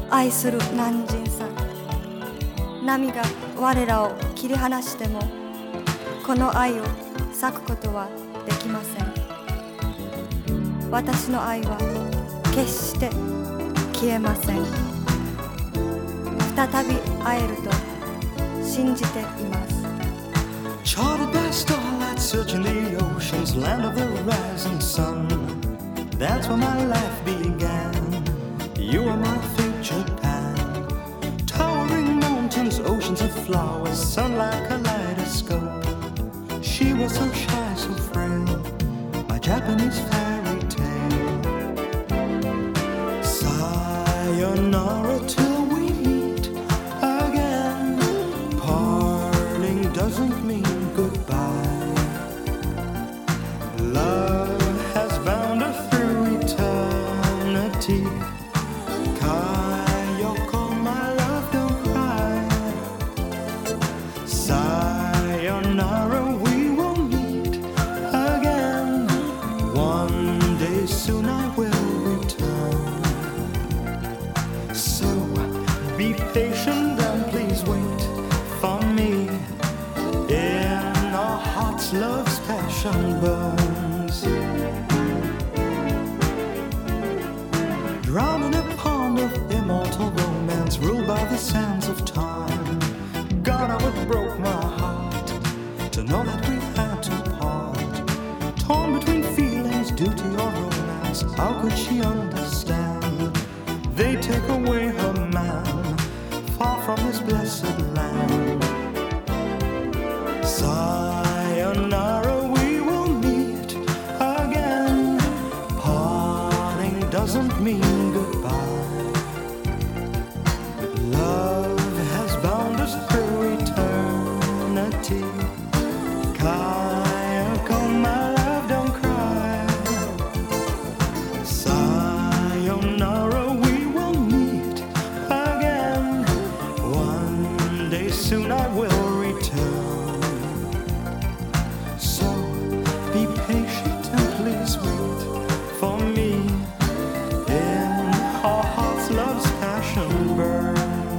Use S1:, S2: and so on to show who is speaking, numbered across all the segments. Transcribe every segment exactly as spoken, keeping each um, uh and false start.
S1: 愛する南人さん、波が我らを切り離してもこの愛を裂くことはできません。私の愛は決して消えません。再び会えると信じています。
S2: Charted by starlight, searching the oceans, land of the rising sun. That's where my life began. You are my future path. Towering mountains, oceans of flowers, sun like a kaleidoscope. She was so shy, so frail, my Japanese fairy tale. Sayonara till we meet again. Parting doesn't mean goodbye. Love has bound us through eternity. Kayoko, my love, don't cry. Sayonara, we will meet again. One day soon I will return. So be patient and please wait for me. In our hearts love's passion burns. Drowned in a pond of immortal romance, ruled by the sands of time. God, how it broke my heart to know that we had to part. Torn between feelings, duty or romance, how could she understand? They take away her man, far from his blessed land. Sayonara, we will meet again. Parting doesn't mean goodbye. Love has bound us through eternity. Kayako, my love, don't cry. Sayonara, we will meet again. One day soon I will return. So be patient and please wait for me. In our hearts love's passion burns.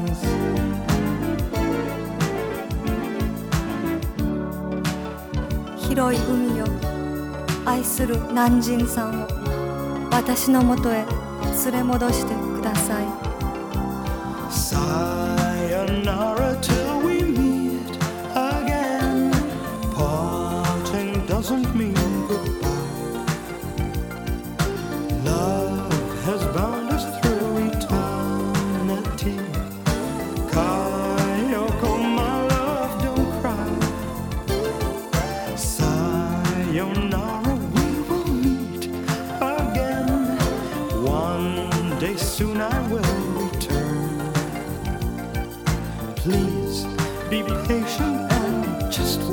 S1: 広い海よ、愛する南人さんを私のもとへ連れ戻してください。
S2: Sayonara till we meet again. Parting doesn't mean goodbye. Love has bound us through eternity. Kayoko, my love, don't cry. Sayonara, we will meet again. One day soon I will return. Please be patient and just